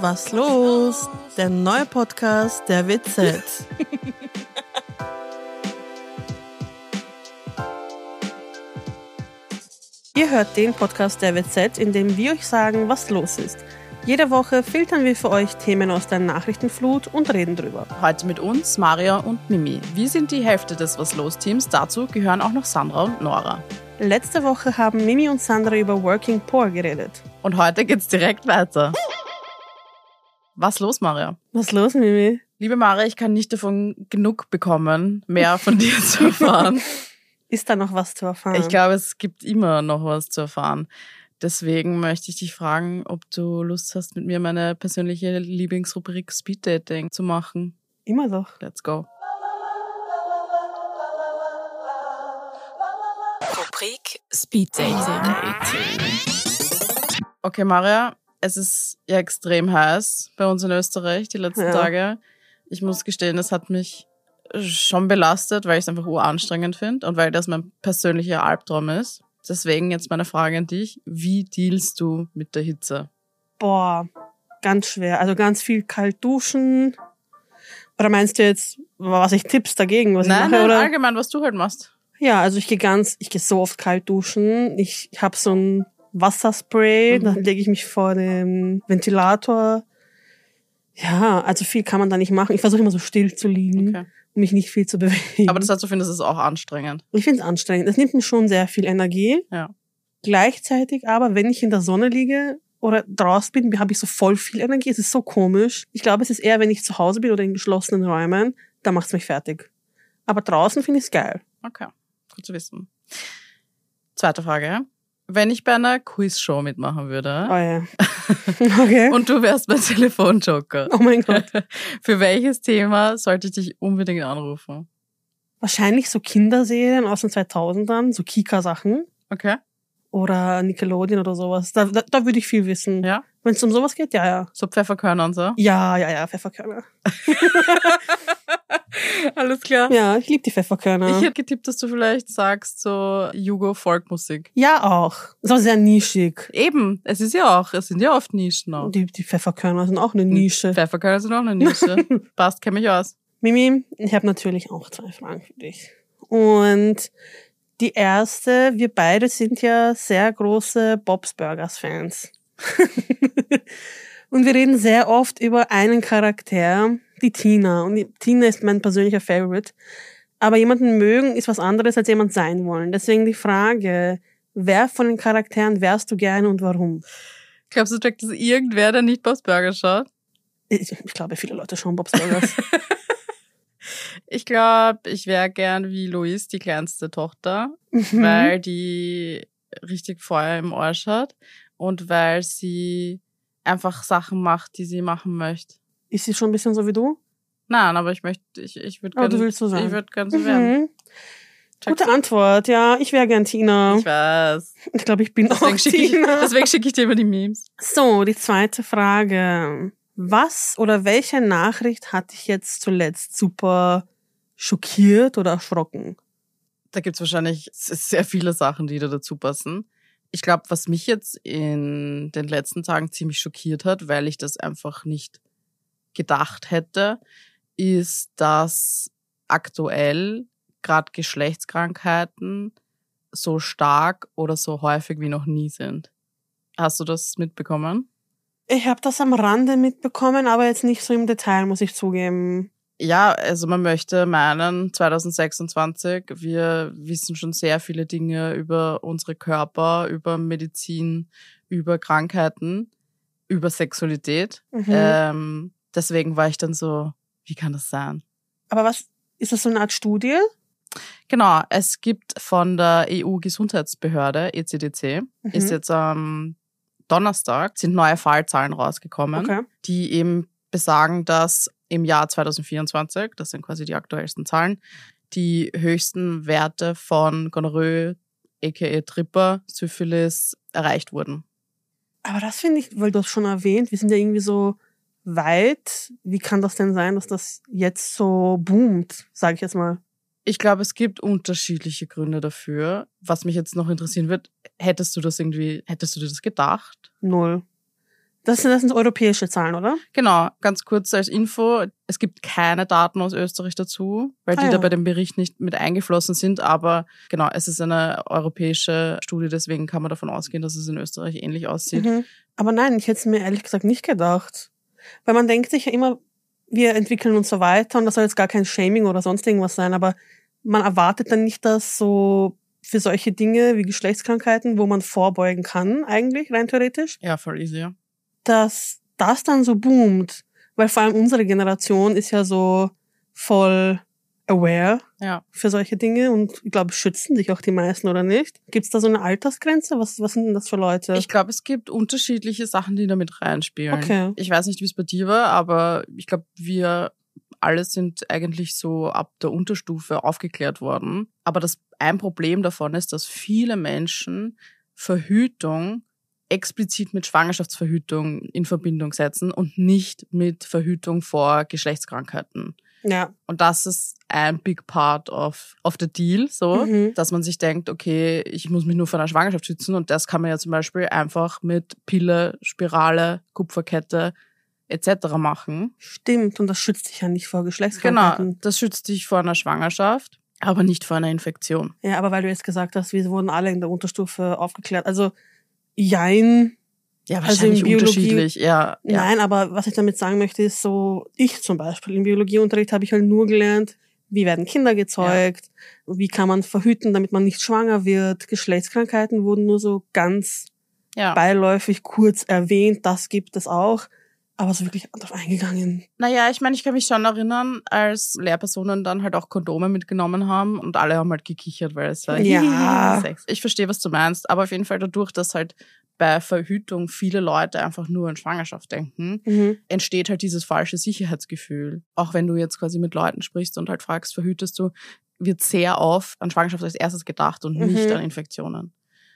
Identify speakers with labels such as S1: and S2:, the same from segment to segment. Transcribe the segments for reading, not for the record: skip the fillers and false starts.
S1: Was los? Der neue Podcast der WZ. Ihr hört den Podcast der WZ, in dem wir euch sagen, was los ist. Jede Woche filtern wir für euch Themen aus der Nachrichtenflut und reden drüber.
S2: Heute mit uns, Maria und Mimi. Wir sind die Hälfte des Was los Teams. Dazu gehören auch noch Sandra und Nora.
S1: Letzte Woche haben Mimi und Sandra über Working Poor geredet.
S2: Und heute geht's direkt weiter. Was los, Maria?
S1: Was los, Mimi?
S2: Liebe Maria, ich kann nicht davon genug bekommen, mehr von dir zu erfahren.
S1: Ist da noch was zu erfahren?
S2: Ich glaube, es gibt immer noch was zu erfahren. Deswegen möchte ich dich fragen, ob du Lust hast, mit mir meine persönliche Lieblingsrubrik Speed Dating zu machen.
S1: Immer doch.
S2: Let's go.
S3: Rubrik Speed Dating.
S2: Okay, Maria, es ist ja extrem heiß bei uns in Österreich die letzten Tage. Ich muss gestehen, es hat mich schon belastet, weil ich es einfach uranstrengend finde und weil das mein persönlicher Albtraum ist. Deswegen jetzt meine Frage an dich. Wie dealst du mit der Hitze?
S1: Boah, ganz schwer. Also ganz viel kalt duschen. Oder meinst du jetzt, was ich Tipps dagegen, was ich mache?
S2: Nein,
S1: oder?
S2: Allgemein, was du halt machst.
S1: Ja, also ich gehe so oft kalt duschen. Ich habe so ein Wasserspray, dann lege ich mich vor dem Ventilator. Ja, also viel kann man da nicht machen. Ich versuche immer so still zu liegen, um mich nicht viel zu bewegen.
S2: Aber das heißt, du findest es auch anstrengend?
S1: Ich finde es anstrengend. Es nimmt mir schon sehr viel Energie.
S2: Ja.
S1: Gleichzeitig aber, wenn ich in der Sonne liege oder draußen bin, habe ich so voll viel Energie. Es ist so komisch. Ich glaube, es ist eher, wenn ich zu Hause bin oder in geschlossenen Räumen, da macht es mich fertig. Aber draußen finde ich es geil.
S2: Okay, gut zu wissen. Zweite Frage. Wenn ich bei einer Quizshow mitmachen würde
S1: Oh ja. Okay.
S2: und du wärst mein Telefonjoker,
S1: Oh mein Gott.
S2: für welches Thema sollte ich dich unbedingt anrufen?
S1: Wahrscheinlich so Kinderserien aus den 2000ern, so Kika-Sachen.
S2: Okay.
S1: Oder Nickelodeon oder sowas. Da würde ich viel wissen.
S2: Ja?
S1: Wenn es um sowas geht, ja.
S2: So Pfefferkörner und so?
S1: Ja, Pfefferkörner.
S2: Alles klar.
S1: Ja, ich liebe die Pfefferkörner.
S2: Ich hätte getippt, dass du vielleicht sagst, so Jugo-Folkmusik.
S1: Ja, auch. Ist auch sehr nischig.
S2: Eben, es sind ja oft Nischen auch.
S1: Die Pfefferkörner sind auch eine Nische.
S2: Pfefferkörner sind auch eine Nische. Passt, kenn mich aus.
S1: Mimi, ich habe natürlich auch 2 Fragen für dich. Und die erste, wir beide sind ja sehr große Bob's Burgers Fans. Und wir reden sehr oft über einen Charakter, die Tina. Und die Tina ist mein persönlicher Favorite. Aber jemanden mögen ist was anderes, als jemand sein wollen. Deswegen die Frage, wer von den Charakteren wärst du gerne und warum?
S2: Glaubst du, checkt das irgendwer, der nicht Bob's Burgers schaut?
S1: Ich glaube, viele Leute schauen Bob's Burgers.
S2: Ich glaube, ich wäre gern wie Louise, die kleinste Tochter, weil die richtig Feuer im Arsch hat und weil sie einfach Sachen macht, die sie machen möchte.
S1: Ist sie schon ein bisschen so wie du?
S2: Nein, aber ich würde gerne.
S1: Du willst so sein.
S2: Ich würde gerne so werden.
S1: Gute Antwort, ja. Ich wäre gern Tina.
S2: Ich weiß.
S1: Ich glaube, ich bin auch Tina.
S2: Deswegen schicke ich dir immer die Memes.
S1: So, die zweite Frage. Was oder welche Nachricht hat dich jetzt zuletzt super schockiert oder erschrocken?
S2: Da gibt's wahrscheinlich sehr viele Sachen, die da dazu passen. Ich glaube, was mich jetzt in den letzten Tagen ziemlich schockiert hat, weil ich das einfach nicht gedacht hätte, ist, dass aktuell gerade Geschlechtskrankheiten so stark oder so häufig wie noch nie sind. Hast du das mitbekommen?
S1: Ich habe das am Rande mitbekommen, aber jetzt nicht so im Detail, muss ich zugeben.
S2: Ja, also man möchte meinen, 2026, wir wissen schon sehr viele Dinge über unsere Körper, über Medizin, über Krankheiten, über Sexualität. Deswegen war ich dann so, wie kann das sein?
S1: Aber was, ist das so eine Art Studie?
S2: Genau, es gibt von der EU-Gesundheitsbehörde, ECDC, ist jetzt am Donnerstag, sind neue Fallzahlen rausgekommen, die eben besagen, dass im Jahr 2024, das sind quasi die aktuellsten Zahlen, die höchsten Werte von Gonorrhoe, aka Tripper, Syphilis erreicht wurden.
S1: Aber das finde ich, weil du hast schon erwähnt, wir sind ja irgendwie so weit. Wie kann das denn sein, dass das jetzt so boomt, sage ich jetzt mal?
S2: Ich glaube, es gibt unterschiedliche Gründe dafür. Was mich jetzt noch interessieren wird, hättest du dir das gedacht?
S1: Null. Das sind europäische Zahlen, oder?
S2: Genau, ganz kurz als Info. Es gibt keine Daten aus Österreich dazu, weil die da bei dem Bericht nicht mit eingeflossen sind. Aber genau, es ist eine europäische Studie, deswegen kann man davon ausgehen, dass es in Österreich ähnlich aussieht.
S1: Mhm. Aber nein, ich hätte es mir ehrlich gesagt nicht gedacht. Weil man denkt sich ja immer, wir entwickeln uns so weiter und das soll jetzt gar kein Shaming oder sonst irgendwas sein, aber man erwartet dann nicht, dass so für solche Dinge wie Geschlechtskrankheiten, wo man vorbeugen kann eigentlich, rein theoretisch,
S2: Ja, voll easy, ja.
S1: dass das dann so boomt. Weil vor allem unsere Generation ist ja so voll aware für solche Dinge und ich glaube, schützen sich auch die meisten oder nicht. Gibt es da so eine Altersgrenze? Was sind denn das für Leute?
S2: Ich glaube, es gibt unterschiedliche Sachen, die da mit reinspielen.
S1: Okay.
S2: Ich weiß nicht, wie es bei dir war, aber ich glaube, wir alle sind eigentlich so ab der Unterstufe aufgeklärt worden. Aber ein Problem davon ist, dass viele Menschen Verhütung explizit mit Schwangerschaftsverhütung in Verbindung setzen und nicht mit Verhütung vor Geschlechtskrankheiten.
S1: Ja.
S2: Und das ist ein big part of the deal, so, dass man sich denkt, okay, ich muss mich nur vor einer Schwangerschaft schützen und das kann man ja zum Beispiel einfach mit Pille, Spirale, Kupferkette etc. machen.
S1: Stimmt, und das schützt dich ja nicht vor Geschlechtskrankheiten.
S2: Genau, das schützt dich vor einer Schwangerschaft, aber nicht vor einer Infektion.
S1: Ja, aber weil du jetzt gesagt hast, wir wurden alle in der Unterstufe aufgeklärt. Also, jein.
S2: Ja, wahrscheinlich
S1: also
S2: unterschiedlich, ja.
S1: Nein, aber was ich damit sagen möchte, ist so, ich zum Beispiel, im Biologieunterricht habe ich halt nur gelernt, wie werden Kinder gezeugt, wie kann man verhüten, damit man nicht schwanger wird. Geschlechtskrankheiten wurden nur so ganz beiläufig kurz erwähnt, das gibt es auch. Aber so wirklich darauf eingegangen.
S2: Naja, ich meine, ich kann mich schon erinnern, als Lehrpersonen dann halt auch Kondome mitgenommen haben und alle haben halt gekichert, weil es war Sex. Ich verstehe, was du meinst, aber auf jeden Fall dadurch, dass halt bei Verhütung viele Leute einfach nur an Schwangerschaft denken, entsteht halt dieses falsche Sicherheitsgefühl. Auch wenn du jetzt quasi mit Leuten sprichst und halt fragst, verhütest du, wird sehr oft an Schwangerschaft als erstes gedacht und nicht an Infektionen.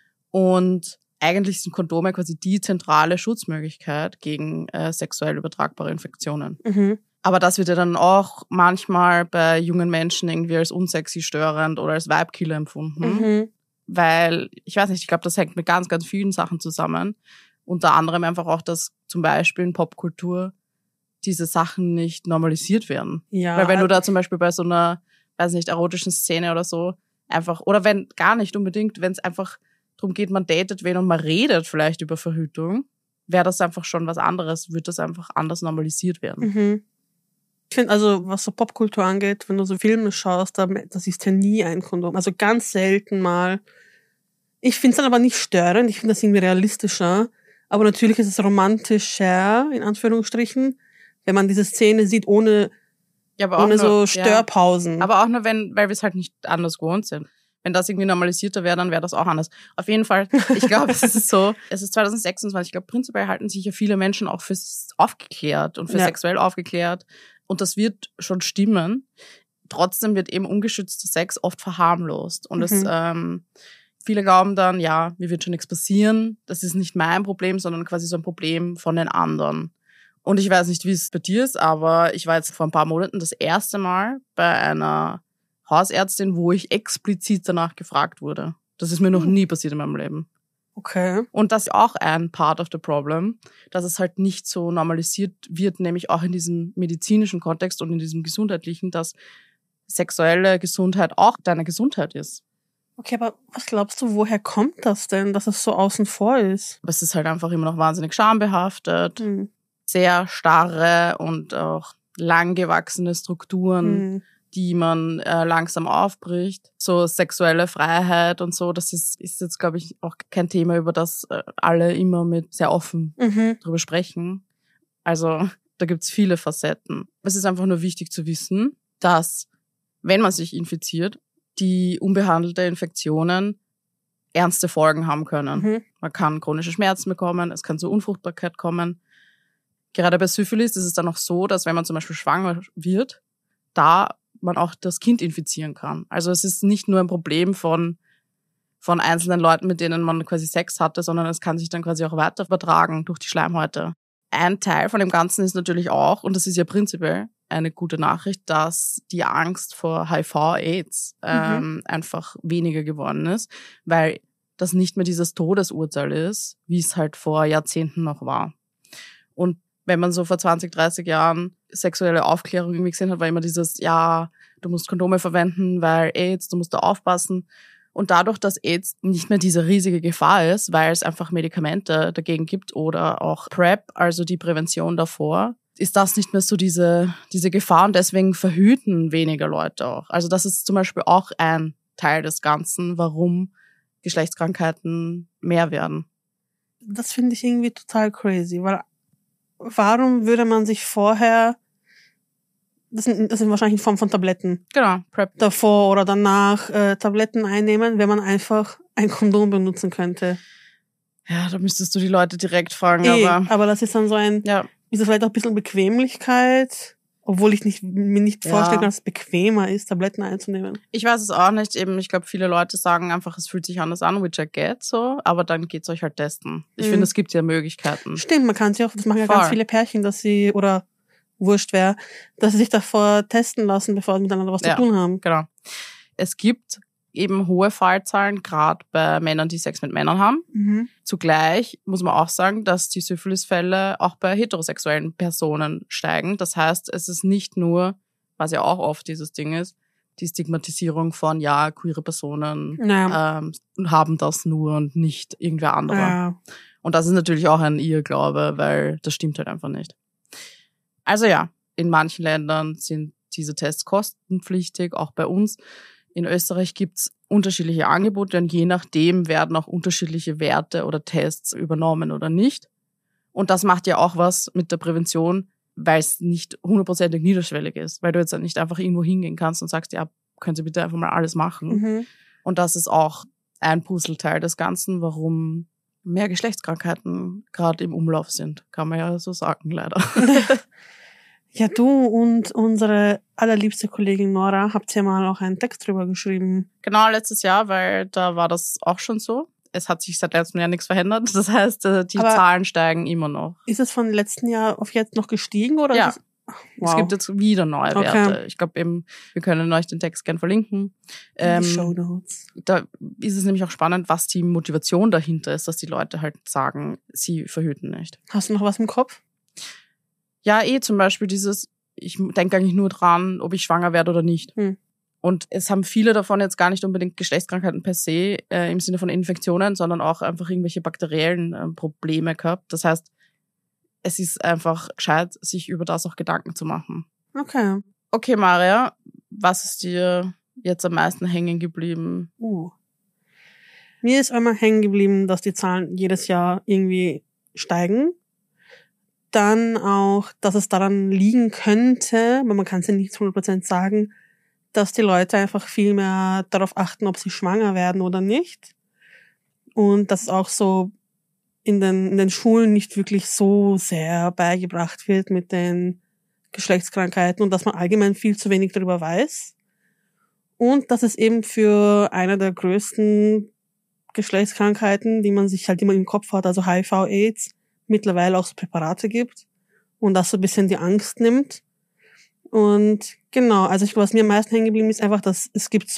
S2: Und eigentlich sind Kondome quasi die zentrale Schutzmöglichkeit gegen sexuell übertragbare Infektionen. Aber das wird ja dann auch manchmal bei jungen Menschen irgendwie als unsexy, störend oder als Vibe-Killer empfunden. Weil, ich weiß nicht, ich glaube, das hängt mit ganz, ganz vielen Sachen zusammen. Unter anderem einfach auch, dass zum Beispiel in Popkultur diese Sachen nicht normalisiert werden.
S1: Ja.
S2: Weil wenn du da zum Beispiel bei so einer, weiß nicht, erotischen Szene oder so einfach, oder wenn gar nicht unbedingt, wenn es einfach darum geht, man datet wen und man redet vielleicht über Verhütung, wäre das einfach schon was anderes, würde das einfach anders normalisiert werden.
S1: Ich finde also, was so Popkultur angeht, wenn du so Filme schaust, das ist ja nie ein Kondom. Also ganz selten mal. Ich finde es dann aber nicht störend, ich finde das irgendwie realistischer. Aber natürlich ist es romantischer, in Anführungsstrichen, wenn man diese Szene sieht, ohne so Störpausen.
S2: Aber auch nur, weil wir es halt nicht anders gewohnt sind. Wenn das irgendwie normalisierter wäre, dann wäre das auch anders. Auf jeden Fall, ich glaube, es ist so, es ist 2026, ich glaube, prinzipiell halten sich ja viele Menschen auch für aufgeklärt und für sexuell aufgeklärt. Und das wird schon stimmen. Trotzdem wird eben ungeschützter Sex oft verharmlost. Und viele glauben dann, ja, mir wird schon nichts passieren. Das ist nicht mein Problem, sondern quasi so ein Problem von den anderen. Und ich weiß nicht, wie es bei dir ist, aber ich war jetzt vor ein paar Monaten das erste Mal bei einer Hausärztin, wo ich explizit danach gefragt wurde. Das ist mir noch nie passiert in meinem Leben.
S1: Okay.
S2: Und das ist auch ein part of the problem, dass es halt nicht so normalisiert wird, nämlich auch in diesem medizinischen Kontext und in diesem gesundheitlichen, dass sexuelle Gesundheit auch deine Gesundheit ist.
S1: Okay, aber was glaubst du, woher kommt das denn, dass es so außen vor ist?
S2: Aber es ist halt einfach immer noch wahnsinnig schambehaftet, sehr starre und auch langgewachsene Strukturen, die man langsam aufbricht. So sexuelle Freiheit und so, das ist jetzt, glaube ich, auch kein Thema, über das alle immer mit sehr offen drüber sprechen. Also da gibt's viele Facetten. Es ist einfach nur wichtig zu wissen, dass, wenn man sich infiziert, die unbehandelte Infektionen ernste Folgen haben können. Man kann chronische Schmerzen bekommen, es kann zur Unfruchtbarkeit kommen. Gerade bei Syphilis ist es dann auch so, dass wenn man zum Beispiel schwanger wird, da man auch das Kind infizieren kann. Also es ist nicht nur ein Problem von einzelnen Leuten, mit denen man quasi Sex hatte, sondern es kann sich dann quasi auch weiter übertragen durch die Schleimhäute. Ein Teil von dem Ganzen ist natürlich auch, und das ist ja prinzipiell eine gute Nachricht, dass die Angst vor HIV/AIDS einfach weniger geworden ist, weil das nicht mehr dieses Todesurteil ist, wie es halt vor Jahrzehnten noch war. Und wenn man so vor 20, 30 Jahren sexuelle Aufklärung irgendwie gesehen hat, war immer dieses, ja, du musst Kondome verwenden, weil AIDS, du musst da aufpassen. Und dadurch, dass AIDS nicht mehr diese riesige Gefahr ist, weil es einfach Medikamente dagegen gibt oder auch PrEP, also die Prävention davor, ist das nicht mehr so diese Gefahr und deswegen verhüten weniger Leute auch. Also das ist zum Beispiel auch ein Teil des Ganzen, warum Geschlechtskrankheiten mehr werden.
S1: Das finde ich irgendwie total crazy, weil warum würde man sich vorher, das sind wahrscheinlich in Form von Tabletten,
S2: Genau, PrEP.
S1: davor oder danach Tabletten einnehmen, wenn man einfach ein Kondom benutzen könnte.
S2: Ja, da müsstest du die Leute direkt fragen,
S1: Aber das ist dann so ist das vielleicht auch ein bisschen Bequemlichkeit, obwohl ich mir nicht vorstellen kann, dass es bequemer ist, Tabletten einzunehmen.
S2: Ich weiß es auch nicht. Eben, ich glaube, viele Leute sagen einfach, es fühlt sich anders an, which I get so, aber dann geht's euch halt testen. Ich finde, es gibt ja Möglichkeiten.
S1: Stimmt, man kann sich auch, das machen ja ganz viele Pärchen, dass sie, oder wurscht wer, dass sie sich davor testen lassen, bevor sie miteinander was zu tun haben.
S2: Genau. Es gibt eben hohe Fallzahlen, gerade bei Männern, die Sex mit Männern haben.
S1: Mhm.
S2: Zugleich muss man auch sagen, dass die Syphilisfälle auch bei heterosexuellen Personen steigen. Das heißt, es ist nicht nur, was ja auch oft dieses Ding ist, die Stigmatisierung von, ja, queere Personen haben das nur und nicht irgendwer anderer.
S1: Ja.
S2: Und das ist natürlich auch ein Irrglaube, weil das stimmt halt einfach nicht. Also ja, in manchen Ländern sind diese Tests kostenpflichtig, auch bei uns. In Österreich gibt's unterschiedliche Angebote und je nachdem werden auch unterschiedliche Werte oder Tests übernommen oder nicht. Und das macht ja auch was mit der Prävention, weil es nicht 100% niederschwellig ist, weil du jetzt nicht einfach irgendwo hingehen kannst und sagst, ja, können Sie bitte einfach mal alles machen.
S1: Mhm.
S2: Und das ist auch ein Puzzleteil des Ganzen, warum mehr Geschlechtskrankheiten gerade im Umlauf sind. Kann man ja so sagen, leider.
S1: Ja, du und unsere allerliebste Kollegin Nora habt ja mal auch einen Text drüber geschrieben.
S2: Genau, letztes Jahr, weil da war das auch schon so. Es hat sich seit letztem Jahr nichts verändert. Das heißt, die Zahlen steigen immer noch. Ist
S1: es von letzten Jahr auf jetzt noch gestiegen? Oder
S2: ja,
S1: ist
S2: es gibt jetzt wieder neue Werte. Ich glaube eben, wir können euch den Text gerne verlinken.
S1: Die Shownotes.
S2: Da ist es nämlich auch spannend, was die Motivation dahinter ist, dass die Leute halt sagen, sie verhüten nicht.
S1: Hast du noch was im Kopf?
S2: Ja, zum Beispiel dieses, ich denke eigentlich nur dran, ob ich schwanger werde oder nicht. Und es haben viele davon jetzt gar nicht unbedingt Geschlechtskrankheiten per se, im Sinne von Infektionen, sondern auch einfach irgendwelche bakteriellen Probleme gehabt. Das heißt, es ist einfach gescheit, sich über das auch Gedanken zu machen.
S1: Okay.
S2: Okay, Maria, was ist dir jetzt am meisten hängen geblieben?
S1: Mir ist einmal hängen geblieben, dass die Zahlen jedes Jahr irgendwie steigen. Dann auch, dass es daran liegen könnte, aber man kann es ja nicht zu 100% sagen, dass die Leute einfach viel mehr darauf achten, ob sie schwanger werden oder nicht. Und dass es auch so in den Schulen nicht wirklich so sehr beigebracht wird mit den Geschlechtskrankheiten und dass man allgemein viel zu wenig darüber weiß. Und dass es eben für eine der größten Geschlechtskrankheiten, die man im Kopf hat, also HIV, AIDS, mittlerweile auch so Präparate gibt und das so ein bisschen die Angst nimmt. Und genau, also was mir am meisten hängen geblieben ist einfach, dass es gibt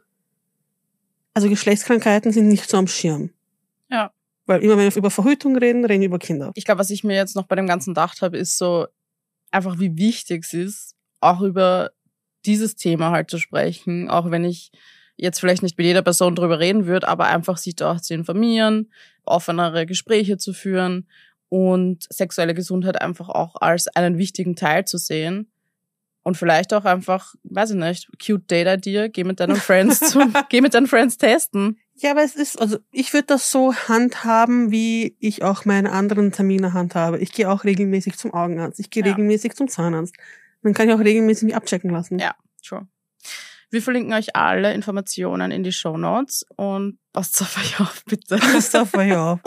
S1: also Geschlechtskrankheiten sind nicht so am Schirm.
S2: Ja.
S1: Weil immer wenn wir über Verhütung reden wir über Kinder.
S2: Ich glaube, was ich mir jetzt noch bei dem Ganzen gedacht habe, ist so einfach, wie wichtig es ist, auch über dieses Thema halt zu sprechen, auch wenn ich jetzt vielleicht nicht mit jeder Person drüber reden würde, aber einfach sich da auch zu informieren, offenere Gespräche zu führen und sexuelle Gesundheit einfach auch als einen wichtigen Teil zu sehen. Und vielleicht auch einfach, weiß ich nicht, cute Date-Idea, geh mit deinen Friends testen.
S1: Ja, aber ich würde das so handhaben, wie ich auch meine anderen Termine handhabe. Ich gehe auch regelmäßig zum Augenarzt, ich gehe regelmäßig zum Zahnarzt. Dann kann ich auch regelmäßig mich abchecken lassen.
S2: Ja, sure. Wir verlinken euch alle Informationen in die Shownotes und passt auf euch auf, bitte.
S1: Passt auf euch auf.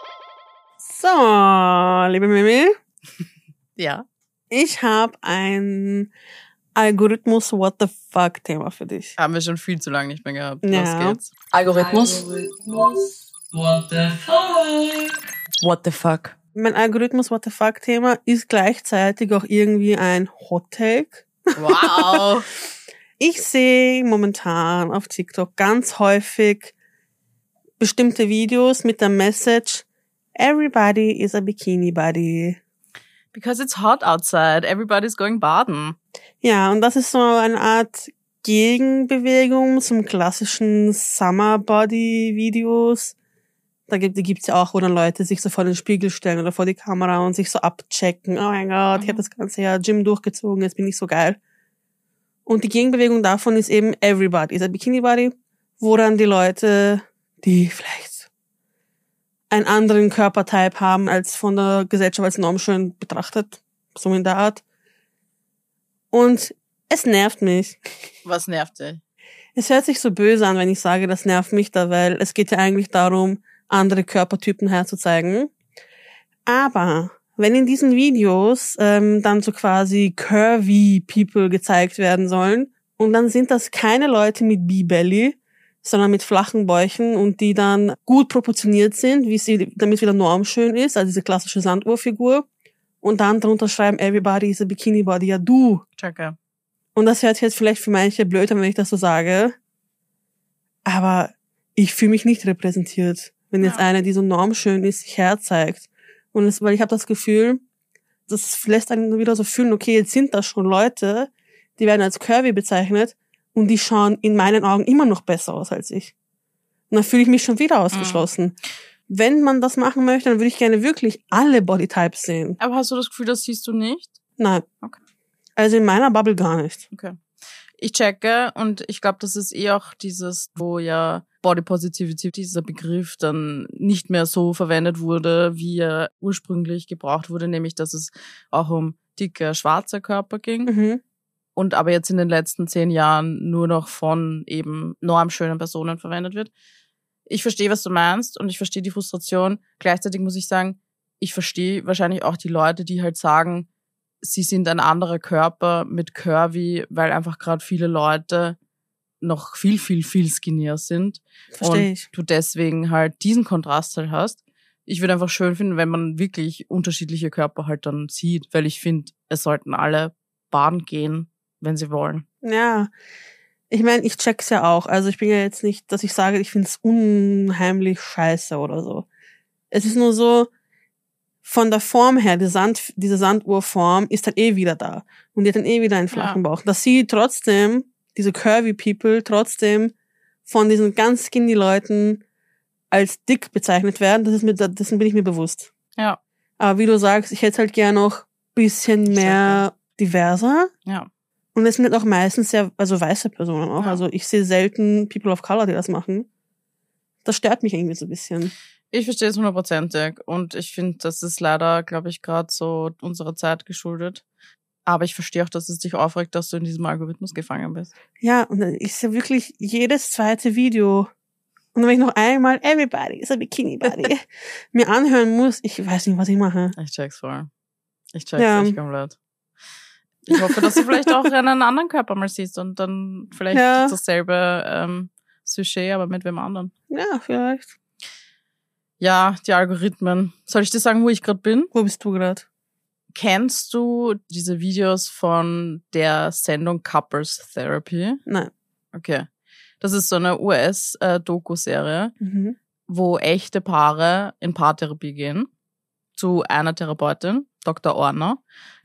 S1: So, liebe Mimi.
S2: Ja.
S1: Ich habe ein Algorithmus-What the fuck-Thema für dich.
S2: Haben wir schon viel zu lange nicht mehr gehabt.
S1: Ja.
S2: Los geht's.
S3: Algorithmus.
S4: What the fuck?
S3: What the fuck?
S1: Mein Algorithmus-What the fuck-Thema ist gleichzeitig auch irgendwie ein Hot-Take.
S2: Wow.
S1: Ich sehe momentan auf TikTok ganz häufig bestimmte Videos mit der Message, everybody is a bikini buddy.
S2: Because it's hot outside. Everybody's going baden.
S1: Ja, und das ist so eine Art Gegenbewegung zum klassischen Summer Body Videos. Die gibt's ja auch, wo dann Leute sich so vor den Spiegel stellen oder vor die Kamera und sich so abchecken. Oh mein Gott, ich habe das ganze Jahr Gym durchgezogen, jetzt bin ich so geil. Und die Gegenbewegung davon ist eben Everybody, ist ein Bikini Body, wo dann die Leute, die vielleicht einen anderen Körpertype haben als von der Gesellschaft als normschön betrachtet, so in der Art. Und es nervt mich.
S2: Was nervt dich?
S1: Es hört sich so böse an, wenn ich sage, das nervt mich da, weil es geht ja eigentlich darum, andere Körpertypen herzuzeigen. Aber wenn in diesen Videos dann so quasi curvy People gezeigt werden sollen und dann sind das keine Leute mit B-Belly, sondern mit flachen Bäuchen und die dann gut proportioniert sind, damit wieder normschön ist, also diese klassische Sanduhrfigur. Und dann drunter schreiben, everybody is a bikini body, ja du.
S2: Checke.
S1: Und das hört sich jetzt vielleicht für manche blöd an, wenn ich das so sage. Aber ich fühle mich nicht repräsentiert, wenn jetzt eine, die so normschön ist, sich herzeigt. Und weil ich habe das Gefühl, das lässt einen wieder so fühlen, okay, jetzt sind das schon Leute, die werden als curvy bezeichnet und die schauen in meinen Augen immer noch besser aus als ich. Und dann fühle ich mich schon wieder ausgeschlossen. Wenn man das machen möchte, dann würde ich gerne wirklich alle Bodytypes sehen.
S2: Aber hast du das Gefühl, das siehst du nicht?
S1: Nein.
S2: Okay.
S1: Also in meiner Bubble gar nicht.
S2: Okay. Ich checke und ich glaube, das ist auch dieses, wo ja Body Positivity, dieser Begriff dann nicht mehr so verwendet wurde, wie er ursprünglich gebraucht wurde, nämlich dass es auch um dicke, schwarze Körper ging.
S1: Mhm.
S2: Und aber jetzt in den letzten 10 Jahren nur noch von eben normschönen Personen verwendet wird. Ich verstehe, was du meinst und ich verstehe die Frustration. Gleichzeitig muss ich sagen, ich verstehe wahrscheinlich auch die Leute, die halt sagen, sie sind ein anderer Körper mit Curvy, weil einfach gerade viele Leute noch viel, viel, viel skinnier sind.
S1: Verstehe
S2: und
S1: ich.
S2: du deswegen halt diesen Kontrast halt hast. Ich würde einfach schön finden, wenn man wirklich unterschiedliche Körper halt dann sieht, weil ich finde, es sollten alle baden gehen, wenn sie wollen.
S1: Ja, ich meine, ich check's ja auch. Also ich bin ja jetzt nicht, dass ich sage, ich find's unheimlich scheiße oder so. Es ist nur so, von der Form her, diese Sanduhrform ist dann wieder da. Und die hat dann wieder einen flachen Bauch. Dass sie trotzdem, diese curvy People, trotzdem von diesen ganz skinny Leuten als dick bezeichnet werden, dessen bin ich mir bewusst.
S2: Ja.
S1: Aber wie du sagst, ich hätte halt gerne noch bisschen mehr diverser.
S2: Ja.
S1: Und es sind halt auch meistens sehr, also weiße Personen auch.
S2: Ja.
S1: Also ich sehe selten People of Color, die das machen. Das stört mich irgendwie so ein bisschen.
S2: Ich verstehe es 100%ig und ich finde, das ist leider, glaube ich, gerade so unserer Zeit geschuldet. Aber ich verstehe auch, dass es dich aufregt, dass du in diesem Algorithmus gefangen bist.
S1: Ja, und ich sehe wirklich jedes zweite Video. Und wenn ich noch einmal Everybody is a Bikini Body mir anhören muss, ich weiß nicht, was ich mache.
S2: Ich check's voll. Ich check's echt komplett. Ich hoffe, dass du vielleicht auch einen anderen Körper mal siehst und dann vielleicht dasselbe Sujet, aber mit wem anderen.
S1: Ja, vielleicht.
S2: Ja, die Algorithmen. Soll ich dir sagen, wo ich gerade bin?
S1: Wo bist du gerade?
S2: Kennst du diese Videos von der Sendung Couples Therapy?
S1: Nein.
S2: Okay. Das ist so eine US-Doku-Serie,
S1: Mhm.
S2: wo echte Paare in Paartherapie gehen. Zu einer Therapeutin, Dr. Orner.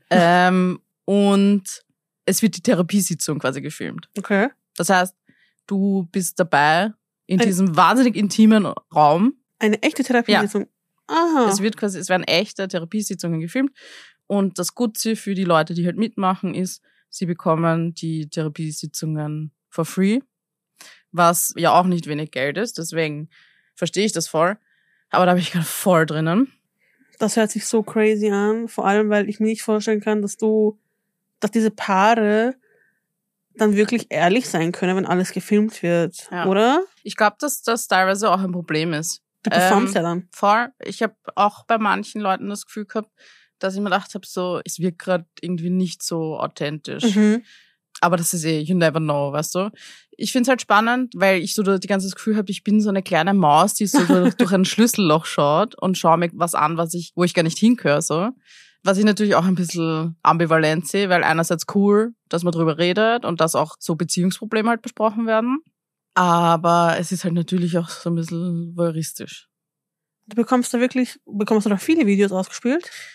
S2: Und es wird die Therapiesitzung quasi gefilmt.
S1: Okay.
S2: Das heißt, du bist dabei in diesem wahnsinnig intimen Raum.
S1: Eine echte Therapiesitzung. Aha.
S2: Es werden echte Therapiesitzungen gefilmt. Und das Gute für die Leute, die halt mitmachen, ist, sie bekommen die Therapiesitzungen for free. Was ja auch nicht wenig Geld ist. Deswegen verstehe ich das voll. Aber da bin ich gerade voll drinnen.
S1: Das hört sich so crazy an. Vor allem, weil ich mir nicht vorstellen kann, dass diese Paare dann wirklich ehrlich sein können, wenn alles gefilmt wird.
S2: Ja.
S1: Oder?
S2: Ich glaube, dass das teilweise auch ein Problem ist.
S1: Du performst ja dann.
S2: Voll. Ich habe auch bei manchen Leuten das Gefühl gehabt, dass ich mir gedacht habe, so, es wirkt gerade irgendwie nicht so authentisch.
S1: Mhm.
S2: Aber das ist you never know, weißt du? Ich find's halt spannend, weil ich so die ganze Gefühl habe, ich bin so eine kleine Maus, die so durch ein Schlüsselloch schaut und schaue mir was an, wo ich gar nicht hingehöre, so. Was ich natürlich auch ein bisschen ambivalent sehe, weil einerseits cool, dass man drüber redet und dass auch so Beziehungsprobleme halt besprochen werden. Aber es ist halt natürlich auch so ein bisschen voyeuristisch.
S1: Bekommst du da viele Videos ausgespielt?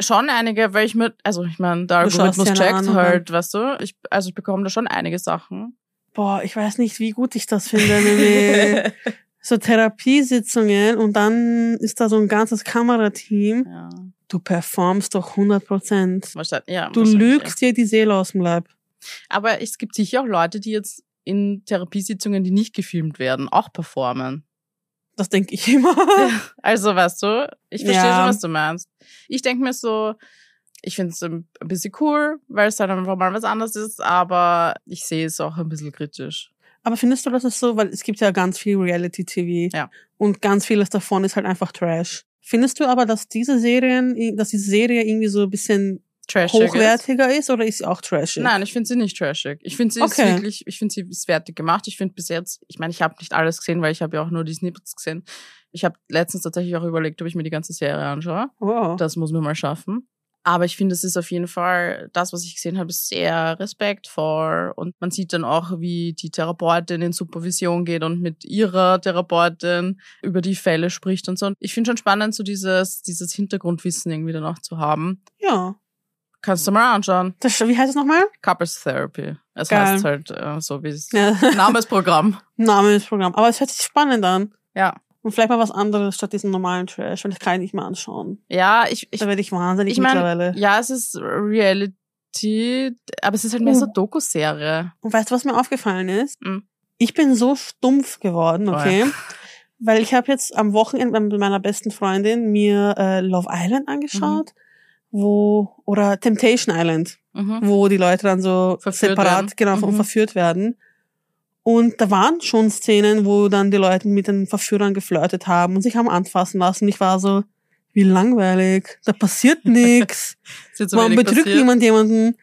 S2: Schon einige, weil ich der
S1: Du schaust
S2: Algorithmus
S1: ja
S2: checkt
S1: an,
S2: halt, weißt du? Ich bekomme da schon einige Sachen.
S1: Boah, ich weiß nicht, wie gut ich das finde, nämlich so Therapiesitzungen und dann ist da so ein ganzes Kamerateam.
S2: Ja.
S1: Du performst doch 100%. Du
S2: wahrscheinlich,
S1: lügst dir die Seele aus dem Leib.
S2: Aber es gibt sicher auch Leute, die jetzt in Therapiesitzungen, die nicht gefilmt werden, auch performen.
S1: Das denke ich immer.
S2: Also, weißt du, ich verstehe
S1: Ja.
S2: schon, was du meinst. Ich denke mir so, ich finde es ein bisschen cool, weil es halt einfach mal was anderes ist, aber ich sehe es auch ein bisschen kritisch.
S1: Aber findest du, das ist so, weil es gibt ja ganz viel Reality-TV
S2: Ja.
S1: und ganz vieles davon ist halt einfach Trash. Findest du aber, dass diese Serie irgendwie so ein bisschen
S2: Trashig
S1: hochwertiger ist oder ist sie auch trashig?
S2: Nein, ich finde sie nicht trashig. Ich finde sie ist wertig gemacht. Ich finde bis jetzt, ich meine, ich habe nicht alles gesehen, weil ich habe ja auch nur die Snippets gesehen. Ich habe letztens tatsächlich auch überlegt, ob ich mir die ganze Serie anschaue.
S1: Wow.
S2: Das muss man mal schaffen. Aber ich finde, es ist auf jeden Fall, das, was ich gesehen habe, ist sehr respektvoll. Und man sieht dann auch, wie die Therapeutin in Supervision geht und mit ihrer Therapeutin über die Fälle spricht und so. Und ich finde schon spannend, so dieses Hintergrundwissen irgendwie dann auch zu haben.
S1: Ja.
S2: Kannst du mal anschauen.
S1: Wie heißt es nochmal?
S2: Couples Therapy. Es
S1: Geil.
S2: heißt halt so wie es
S1: Ja.
S2: Namensprogramm.
S1: Name des Programms. Aber es hört sich spannend an.
S2: Ja.
S1: Und vielleicht mal was anderes statt diesem normalen Trash. Und das kann ich nicht mal anschauen.
S2: Ja,
S1: Da werde ich wahnsinnig
S2: ich meine,
S1: mittlerweile.
S2: ja, es ist Reality, aber es ist halt mehr so Doku-Serie.
S1: Und weißt du, was mir aufgefallen ist?
S2: Mhm.
S1: Ich bin so stumpf geworden, okay?
S2: Oh ja.
S1: Weil ich habe jetzt am Wochenende mit meiner besten Freundin mir Love Island angeschaut, oder Temptation Island, wo die Leute dann so
S2: Verführt
S1: separat
S2: werden.
S1: verführt werden. Und da waren schon Szenen, wo dann die Leute mit den Verführern geflirtet haben und sich haben anfassen lassen. Und ich war so, wie langweilig, da passiert nichts. Warum betrügt niemand jemanden?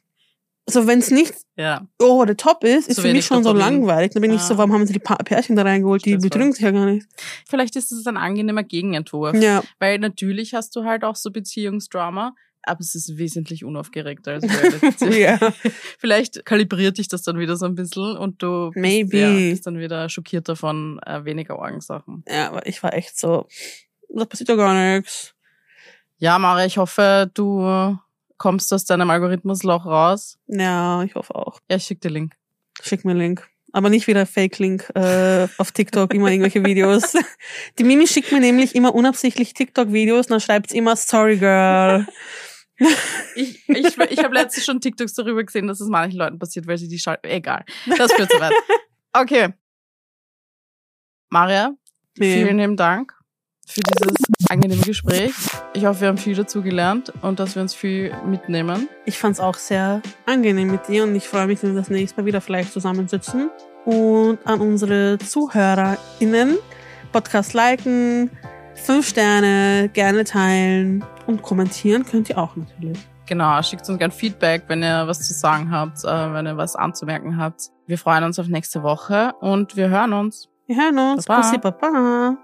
S1: So, wenn es nicht over the top ist
S2: So
S1: für mich
S2: wenig
S1: schon so
S2: Dopamin.
S1: langweilig. Dann bin ich so, warum haben sie die Pärchen da reingeholt? Die
S2: Stimmt,
S1: betrügen sich ja gar nicht.
S2: Vielleicht ist es ein angenehmer Gegenentwurf.
S1: Ja.
S2: Weil natürlich hast du halt auch so Beziehungsdrama, aber es ist wesentlich unaufgeregter als Reality.
S1: Ja.
S2: Vielleicht kalibriert dich das dann wieder so ein bisschen und du bist dann wieder schockiert davon, weniger Orgensachen.
S1: Ja, aber ich war echt so, da passiert ja gar nichts.
S2: Ja, Mara, ich hoffe, du kommst aus deinem Algorithmusloch raus.
S1: Ja, ich hoffe auch.
S2: Ja, ich schick dir Link.
S1: Schick mir einen Link. Aber nicht wieder Fake-Link auf TikTok, immer irgendwelche Videos. Die Mimi schickt mir nämlich immer unabsichtlich TikTok-Videos und dann schreibt's immer, sorry girl.
S2: Ich habe letztens schon TikToks darüber gesehen, dass es manchen Leuten passiert, weil sie die schalten. Egal, das führt zu weit. Okay. Maria, vielen lieben Dank für dieses angenehme Gespräch. Ich hoffe, wir haben viel dazu gelernt und dass wir uns viel mitnehmen.
S1: Ich fand's auch sehr angenehm mit dir und ich freue mich, wenn wir das nächste Mal wieder vielleicht zusammensitzen. Und an unsere ZuhörerInnen, Podcast liken, 5 Sterne, gerne teilen und kommentieren könnt ihr auch natürlich.
S2: Genau, schickt uns gerne Feedback, wenn ihr was zu sagen habt, wenn ihr was anzumerken habt. Wir freuen uns auf nächste Woche und wir hören uns.
S1: Wir hören uns.
S2: Baba.
S1: Bussi, Baba.